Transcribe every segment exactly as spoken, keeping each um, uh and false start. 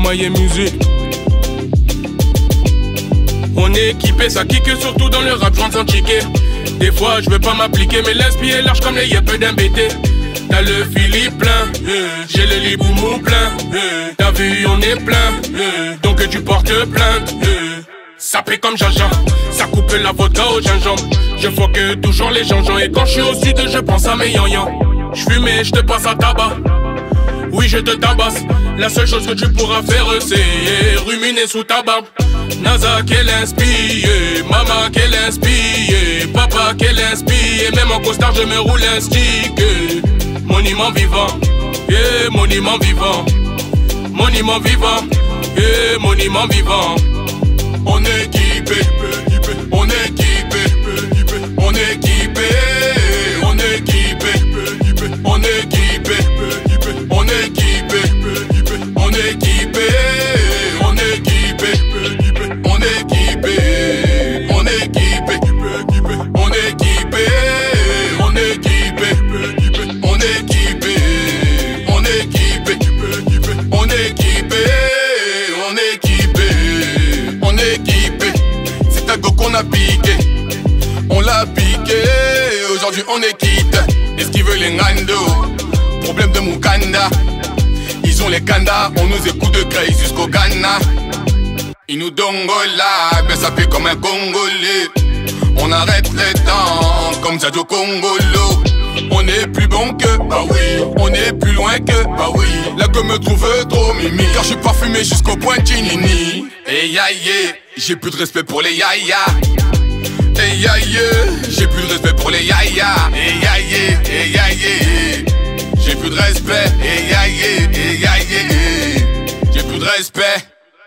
Maillé Musique. On est équipé, ça kick surtout dans le rap, j'en sens chiquer. Des fois je veux pas m'appliquer, mais l'esprit est large comme les yeux d'un B T. T'as le Philippe plein, euh, j'ai le liboumou plein, euh, t'as vu on est plein, euh, donc tu portes plainte, euh, ça paie comme Jaja, ça coupe la vodka au gingembre. Je foque toujours les gens et quand je suis au sud je pense à mes yan-yan. J'fume et je te passe à tabac, oui je te tabasse. La seule chose que tu pourras faire c'est ruminer sous ta barbe. Naza qu'elle inspire, maman qu'elle inspire, papa qu'elle inspire, même en costard je me roule un stick. Monument vivant, yeah, monument vivant, monument vivant, yeah, monument vivant. On est équipé, on est équipé, on est équipé, on est équipé, on est équipé, on est équipé, on est équipé, on est équipé, on est équipé, on est équipé, on est équipé, on est équipé, on est équipé, on est équipé, on est équipé, on est équipé, on est équipé. C'est un go qu'on a piqué, on l'a piqué. Aujourd'hui on est quitte. Est-ce qu'ils veulent les Nando? Problème de Mukanda. Ils ont les Kanda, on nous écoute de Grey jusqu'au Ghana. Ils nous dongola, ben ça fait comme un Congolais. On arrête les temps comme Sadio Congolo. On est plus bon que, bah oui. On est plus loin que, bah oui. La gueule me trouve trop mimi, car je suis parfumé jusqu'au point Ginini. Et ya yeah, j'ai plus de respect pour les yaya. Et ya yeah, j'ai plus de respect pour les yaya. Et ya yeah, et ya yeah, j'ai plus de respect. Et ya yeah, et ya yeah, j'ai plus de respect.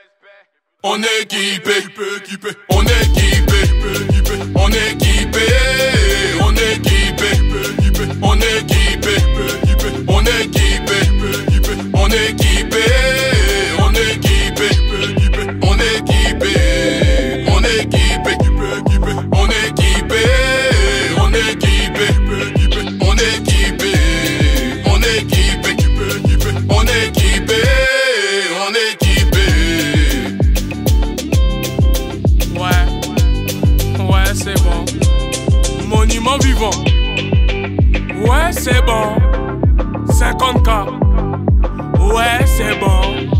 On est équipé, on est équipé, on est équipé, on est équipé, on est équipé, on est équipé, on est équipé, on est équipé, on est équipé, on est équipé, on est équipé, on est équipé, on est équipé, on est équipé, on est équipé, on est équipé. Ouais, ouais c'est bon. Monument vivant. Ouais c'est bon. cinquante K. Ouais c'est bon.